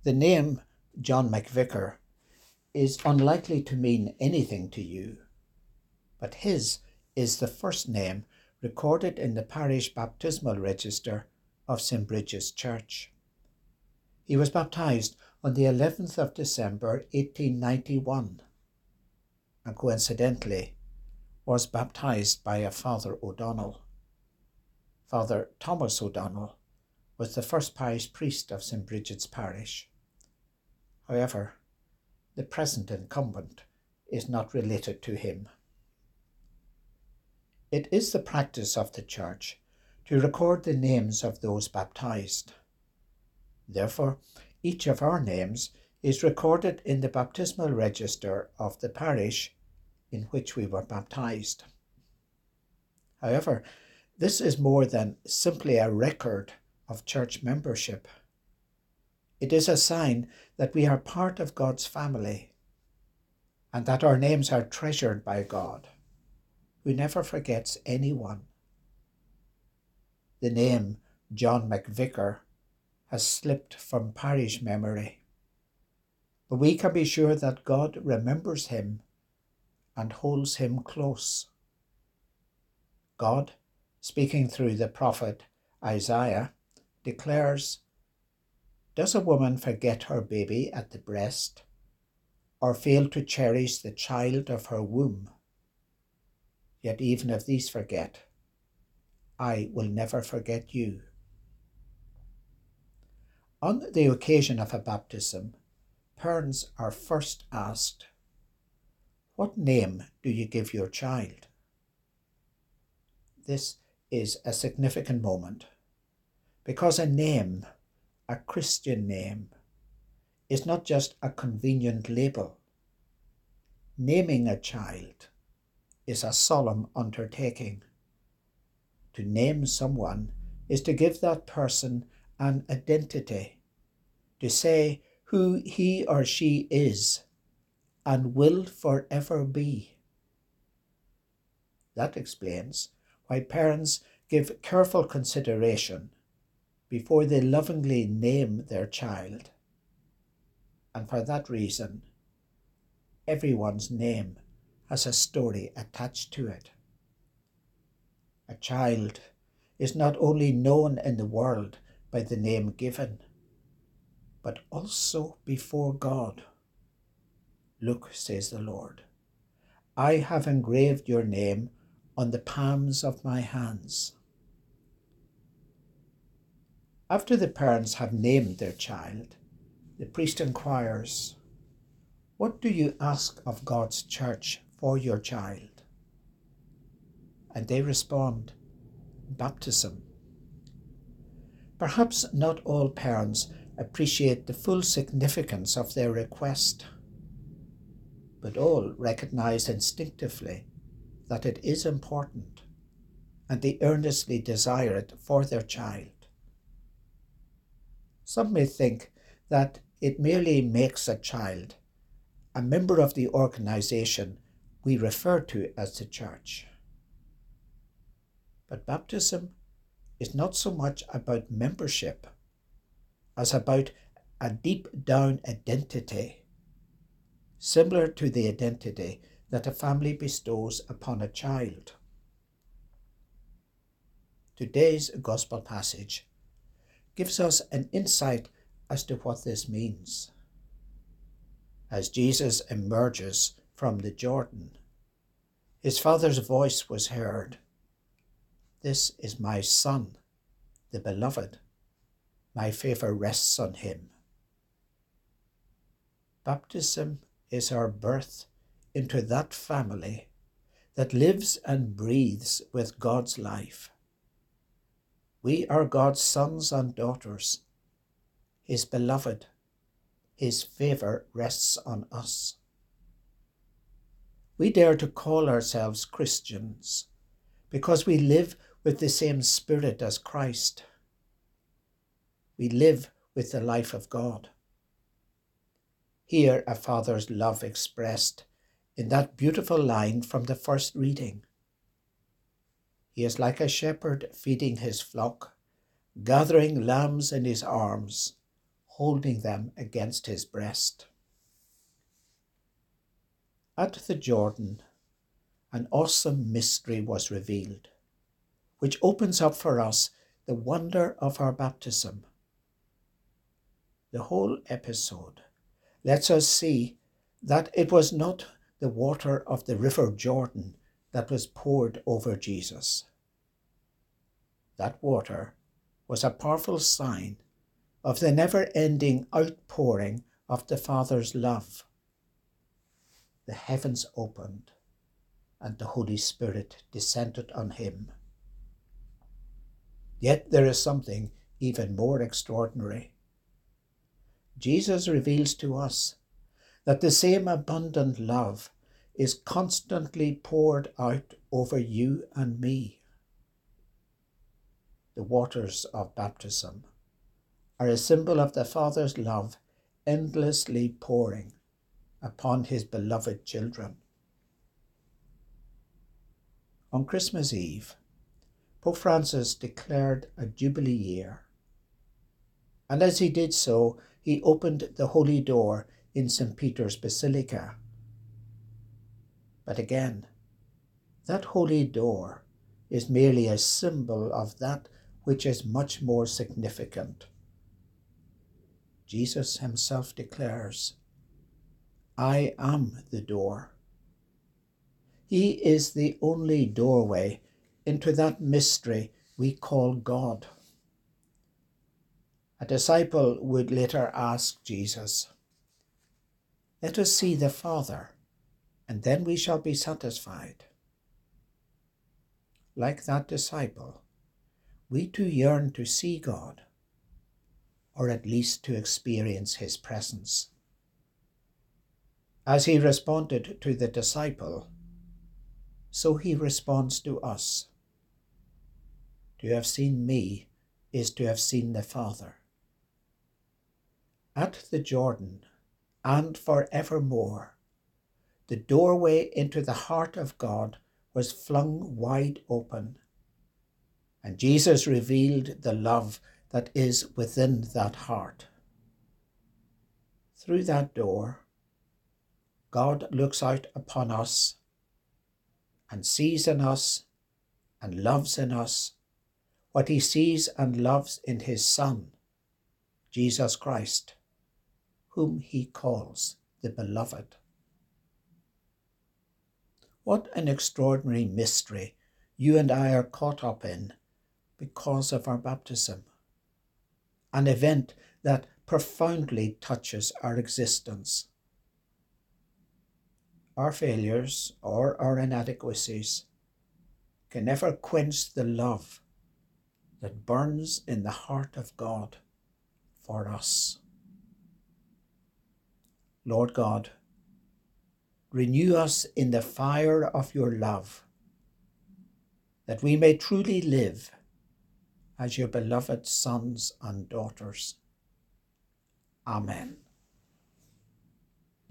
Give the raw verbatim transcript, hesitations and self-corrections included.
The name John McVicar is unlikely to mean anything to you, but his is the first name recorded in the parish baptismal register of Saint Bridget's Church. He was baptised on the eleventh of December eighteen ninety-one, and coincidentally was baptised by a Father O'Donnell. Father Thomas O'Donnell was the first parish priest of Saint Bridget's parish. However, the present incumbent is not related to him. It is the practice of the Church to record the names of those baptised. Therefore, each of our names is recorded in the baptismal register of the parish in which we were baptised. However, this is more than simply a record of church membership. It is a sign that we are part of God's family and that our names are treasured by God, who never forgets anyone. The name John McVicar has slipped from parish memory, but we can be sure that God remembers him and holds him close. God, speaking through the prophet Isaiah, declares, "Does a woman forget her baby at the breast, or fail to cherish the child of her womb? Yet even if these forget, I will never forget you." On the occasion of a baptism, parents are first asked, "What name do you give your child?" This is a significant moment because a name, a Christian name, is not just a convenient label. Naming a child is a solemn undertaking. To name someone is to give that person an identity, to say who he or she is and will forever be. That explains why parents give careful consideration before they lovingly name their child. And for that reason, everyone's name has a story attached to it. A child is not only known in the world by the name given, but also before God. "Look," says the Lord, "I have engraved your name on the palms of my hands." After the parents have named their child, the priest inquires, "What do you ask of God's church for your child?" And they respond, "Baptism." Perhaps not all parents appreciate the full significance of their request, but all recognize instinctively that it is important, and they earnestly desire it for their child. Some may think that it merely makes a child a member of the organization we refer to as the church. But baptism is not so much about membership as about a deep down identity, similar to the identity that a family bestows upon a child. Today's gospel passage gives us an insight as to what this means. As Jesus emerges from the Jordan, his Father's voice was heard, "This is my Son, the Beloved. My favour rests on him." Baptism is our birth into that family that lives and breathes with God's life. We are God's sons and daughters, his beloved. His favour rests on us. We dare to call ourselves Christians because we live with the same Spirit as Christ. We live with the life of God. Hear a father's love expressed in that beautiful line from the first reading. He is like a shepherd feeding his flock, gathering lambs in his arms, holding them against his breast. At the Jordan, an awesome mystery was revealed, which opens up for us the wonder of our baptism. The whole episode lets us see that it was not the water of the river Jordan that was poured over Jesus. That water was a powerful sign of the never-ending outpouring of the Father's love. The heavens opened and the Holy Spirit descended on him. Yet there is something even more extraordinary. Jesus reveals to us that the same abundant love is constantly poured out over you and me. The waters of baptism are a symbol of the Father's love endlessly pouring upon his beloved children. On Christmas Eve, Pope Francis declared a Jubilee year, and as he did so, he opened the Holy Door in Saint Peter's Basilica. But again, that Holy Door is merely a symbol of that which is much more significant. Jesus himself declares, "I am the door." He is the only doorway into that mystery we call God. A disciple would later ask Jesus, "Let us see the Father, and then we shall be satisfied." Like that disciple, we too yearn to see God, or at least to experience his presence. As he responded to the disciple, so he responds to us. To have seen me is to have seen the Father. At the Jordan, and forevermore, the doorway into the heart of God was flung wide open, and Jesus revealed the love that is within that heart. Through that door, God looks out upon us and sees in us and loves in us what he sees and loves in his Son, Jesus Christ, whom he calls the Beloved. What an extraordinary mystery you and I are caught up in because of our baptism, an event that profoundly touches our existence. Our failures or our inadequacies can never quench the love that burns in the heart of God for us. Lord God, renew us in the fire of your love, that we may truly live as your beloved sons and daughters. Amen.